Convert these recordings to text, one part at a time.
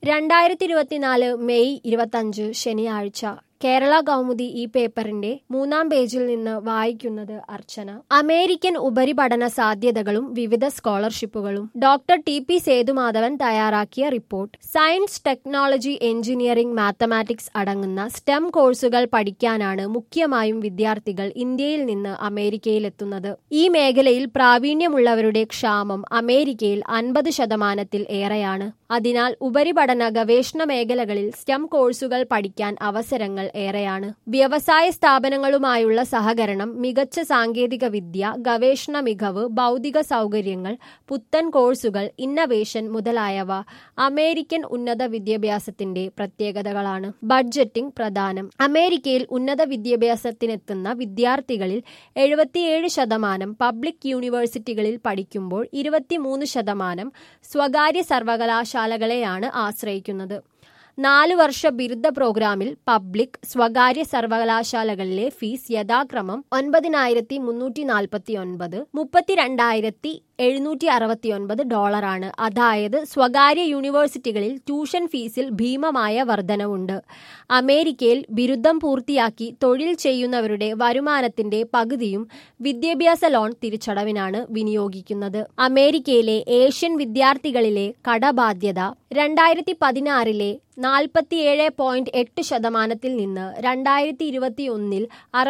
2024 May 25 ശനിയാഴ്ച കേരള കൗമുദി ഈ പേപ്പറിന്റെ 3-ാം പേജിൽ നിന്ന് വായിക്കുന്നത് അർച്ചന. അമേരിക്കൻ ഉപരിപഠന സാധ്യതകളും വിവിധ സ്കോളർഷിപ്പുകളും. Doctor T P. സേതുമാധവൻ തയ്യാറാക്കിയ report. Science, technology, engineering, mathematics അടങ്ങുന്ന സ്റ്റെം കോഴ്സുകൾ പഠിക്കാനാണ് മുഖ്യമായും വിദ്യാർത്ഥികൾ ഇന്ത്യയിൽ നിന്ന് അമേരിക്കയിലെത്തുന്നത്. ഈ മേഖലയിൽ പ്രാവീണ്യമുള്ളവരുടെ ക്ഷാമം അമേരിക്കയിൽ 50% ഏറെയാണ്. അതിനാൽ ഉപരിപഠന ഗവേഷണ മേഖലകളിൽ സ്റ്റെം കോഴ്സുകൾ പഠിക്കാൻ അവസരങ്ങൾ ഏറെയാണ്. വ്യവസായ സ്ഥാപനങ്ങളുമായുള്ള സഹകരണം, മികച്ച സാങ്കേതിക വിദ്യ, ഗവേഷണ മികവ്, ഭൗതിക സൗകര്യങ്ങൾ, പുത്തൻ കോഴ്സുകൾ, ഇന്നവേഷൻ മുതലായവ അമേരിക്കൻ ഉന്നത വിദ്യാഭ്യാസത്തിന്റെ പ്രത്യേകതകളാണ്. ബഡ്ജറ്റിംഗ് പ്രധാനം. അമേരിക്കയിൽ ഉന്നത വിദ്യാഭ്യാസത്തിനെത്തുന്ന വിദ്യാർത്ഥികളിൽ 77% പബ്ലിക് യൂണിവേഴ്സിറ്റികളിൽ പഠിക്കുമ്പോൾ 23% സ്വകാര്യ സർവകലാശാലകളെയാണ് ആശ്രയിക്കുന്നത്. 4 വർഷ ബിരുദ പ്രോഗ്രാമിൽ പബ്ലിക്, സ്വകാര്യ സർവകലാശാലകളിലെ ഫീസ് യഥാക്രമം $90,349, $32,769 അതായത് സ്വകാര്യ യൂണിവേഴ്സിറ്റികളിൽ ട്യൂഷൻ ഫീസിൽ ഭീമമായ വർധനവുണ്ട്. അമേരിക്കയിൽ ബിരുദം പൂർത്തിയാക്കി തൊഴിൽ ചെയ്യുന്നവരുടെ വരുമാനത്തിന്റെ പകുതിയും വിദ്യാഭ്യാസ ലോൺ തിരിച്ചടവിനാണ് വിനിയോഗിക്കുന്നത്. അമേരിക്കയിലെ ഏഷ്യൻ വിദ്യാർത്ഥികളിലെ കടബാധ്യത 2016 47.8% നിന്ന് 2021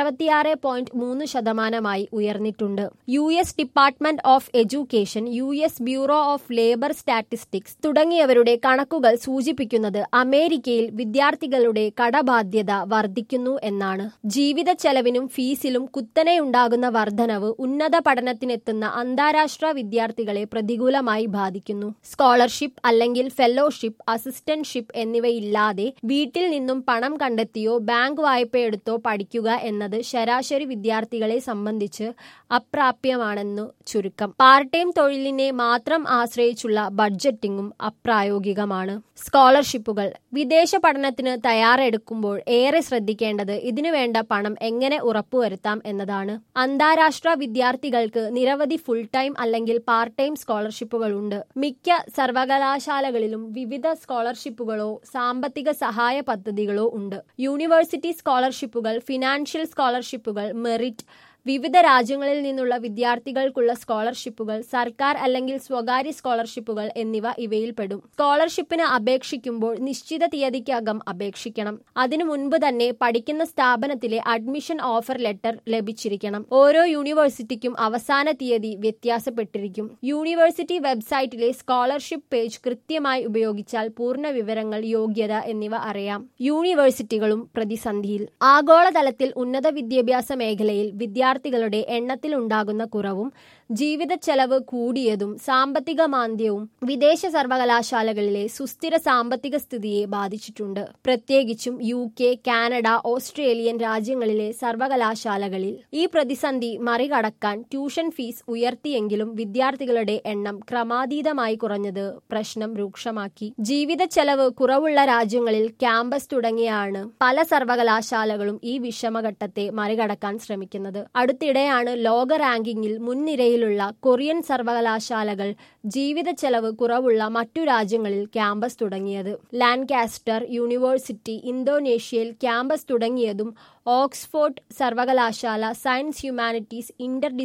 66.3% ഉയർന്നിട്ടുണ്ട്. US department of education, US bureau of labour statistics തുടങ്ങിയവരുടെ കണക്കുകൾ സൂചിപ്പിക്കുന്നത് അമേരിക്കയിൽ വിദ്യാർത്ഥികളുടെ കടബാധ്യത വർദ്ധിക്കുന്നു എന്നാണ്. ജീവിത ചെലവിനും ഫീസിലും കുത്തനെയുണ്ടാകുന്ന വർധനവ് ഉന്നത പഠനത്തിനെത്തുന്ന അന്താരാഷ്ട്ര വിദ്യാർത്ഥികളെ പ്രതികൂലമായി ബാധിക്കുന്നു. സ്കോളർഷിപ്പ് അല്ലെങ്കിൽ ഫെലോഷിപ്പ്, അസിസ്റ്റന്റ്ഷിപ്പ് എന്നിവയില്ലാതെ വീട്ടിൽ നിന്നും പണം കണ്ടെത്തിയോ ബാങ്ക് വായ്പയെടുത്തോ പഠിക്കുക എന്നത് ശരാശരി വിദ്യാർത്ഥികളെ സംബന്ധിച്ച് അപ്രാപ്യമാണെന്നു ചുരുക്കം. പാർട്ട് ടൈം തൊഴിലിനെ മാത്രം ആശ്രയിച്ചുള്ള ബഡ്ജറ്റിംഗും അപ്രായോഗികമാണ്. സ്കോളർഷിപ്പുകൾ. വിദേശ പഠനത്തിന് തയ്യാറെടുക്കുമ്പോൾ ഏറെ ശ്രദ്ധിക്കേണ്ടത് ഇതിനുവേണ്ട പണം എങ്ങനെ ഉറപ്പുവരുത്താം എന്നതാണ്. അന്താരാഷ്ട്ര വിദ്യാർത്ഥികൾക്ക് നിരവധി ഫുൾ ടൈം അല്ലെങ്കിൽ പാർട്ട് ടൈം സ്കോളർഷിപ്പുകളുണ്ട്. മിക്ക സർവകലാശാലകളിലും വിവിധ സ്കോളർഷിപ്പുകളോ സാമ്പത്തിക സഹായ പദ്ധതികളോ ഉണ്ട്. യൂണിവേഴ്സിറ്റി സ്കോളർഷിപ്പുകൾ, ഫിനാൻഷ്യൽ സ്കോളർഷിപ്പുകൾ, മെറിറ്റ്, വിവിധ രാജ്യങ്ങളിൽ നിന്നുള്ള വിദ്യാർത്ഥികൾക്കുള്ള സ്കോളർഷിപ്പുകൾ, സർക്കാർ അല്ലെങ്കിൽ സ്വകാര്യ സ്കോളർഷിപ്പുകൾ എന്നിവ ഇവയിൽപ്പെടും. സ്കോളർഷിപ്പിന് അപേക്ഷിക്കുമ്പോൾ നിശ്ചിത തീയതിക്കകം അപേക്ഷിക്കണം. അതിനു മുൻപ് തന്നെ പഠിക്കുന്ന സ്ഥാപനത്തിലെ അഡ്മിഷൻ ഓഫർ ലെറ്റർ ലഭിച്ചിരിക്കണം. ഓരോ യൂണിവേഴ്സിറ്റിക്കും അവസാന തീയതി വ്യത്യാസപ്പെട്ടിരിക്കും. യൂണിവേഴ്സിറ്റി വെബ്സൈറ്റിലെ സ്കോളർഷിപ്പ് പേജ് കൃത്യമായി ഉപയോഗിച്ചാൽ പൂർണ്ണ വിവരങ്ങൾ, യോഗ്യത എന്നിവ അറിയാം. യൂണിവേഴ്സിറ്റികളും പ്രതിസന്ധിയിൽ. ആഗോളതലത്തിൽ ഉന്നത വിദ്യാഭ്യാസ മേഖലയിൽ വിദ്യാർത്ഥികളുടെ എണ്ണത്തിൽ ഉണ്ടാകുന്ന കുറവും ജീവിത ചെലവ് കൂടിയതും സാമ്പത്തിക മാന്ദ്യവും വിദേശ സർവകലാശാലകളിലെ സുസ്ഥിര സാമ്പത്തിക സ്ഥിതിയെ ബാധിച്ചിട്ടുണ്ട്. പ്രത്യേകിച്ചും UK, കാനഡ, ഓസ്ട്രേലിയൻ രാജ്യങ്ങളിലെ സർവകലാശാലകളിൽ. ഈ പ്രതിസന്ധി മറികടക്കാൻ ട്യൂഷൻ ഫീസ് ഉയർത്തിയെങ്കിലും വിദ്യാർത്ഥികളുടെ എണ്ണം ക്രമാതീതമായി കുറഞ്ഞത് പ്രശ്നം രൂക്ഷമാക്കി. ജീവിത ചെലവ് കുറവുള്ള രാജ്യങ്ങളിൽ ക്യാമ്പസ് തുടങ്ങിയാണ് പല സർവകലാശാലകളും ഈ വിഷമഘട്ടത്തെ മറികടക്കാൻ ശ്രമിക്കുന്നത്. അടുത്തിടെയാണ് ലോക റാങ്കിങ്ങിൽ മുൻനിരയിലുള്ള കൊറിയൻ സർവകലാശാലകൾ ജീവിത ചെലവ് കുറവുള്ള മറ്റു രാജ്യങ്ങളിൽ ക്യാമ്പസ് തുടങ്ങിയത്. ലാൻകാസ്റ്റർ യൂണിവേഴ്സിറ്റി ഇന്തോനേഷ്യയിൽ ക്യാമ്പസ് തുടങ്ങിയതും ഓക്സ്ഫോർഡ് സർവകലാശാല science humanities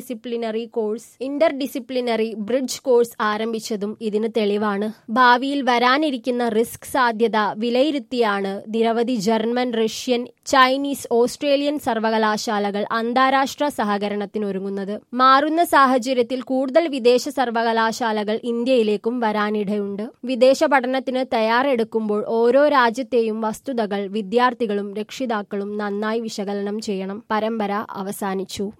interdisciplinary bridge course ആരംഭിച്ചതും ഇതിന് തെളിവാണ്. ഭാവിയിൽ വരാനിരിക്കുന്ന റിസ്ക് സാധ്യത വിലയിരുത്തിയാണ് നിരവധി ജർമ്മൻ, റഷ്യൻ, ചൈനീസ്, ഓസ്ട്രേലിയൻ സർവകലാശാലകൾ അന്താരാഷ്ട്ര സഹകരണത്തിനൊരുങ്ങുന്നത്. മാറുന്ന സാഹചര്യത്തിൽ കൂടുതൽ വിദേശ സർവകലാശാലകൾ ഇന്ത്യയിലേക്കും വരാനിടയുണ്ട്. വിദേശ പഠനത്തിന് തയ്യാറെടുക്കുമ്പോൾ ഓരോ രാജ്യത്തെയും വസ്തുതകൾ വിദ്യാർത്ഥികളും രക്ഷിതാക്കളും നന്നായി വിശകലനം ചെയ്യണം. പരമ്പര അവസാനിച്ചു.